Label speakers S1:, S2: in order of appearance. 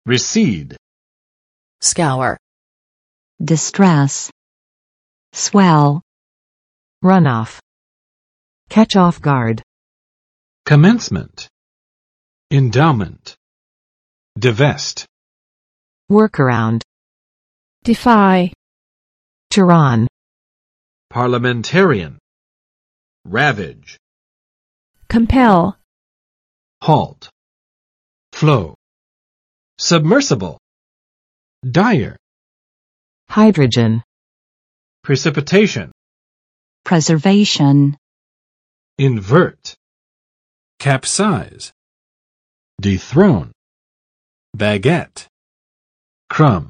S1: recede,
S2: scour,
S3: distress, swell,
S4: runoff, catch off guard,
S1: commencement, endowment, divest,
S4: workaround,
S2: defy,
S4: Tehran,
S1: parliamentarian, ravage,
S2: compel,
S1: halt, flow, submersible, dire,
S4: hydrogen,
S1: precipitation,
S3: preservation,
S1: invert, capsize, dethrone, baguette, crumb.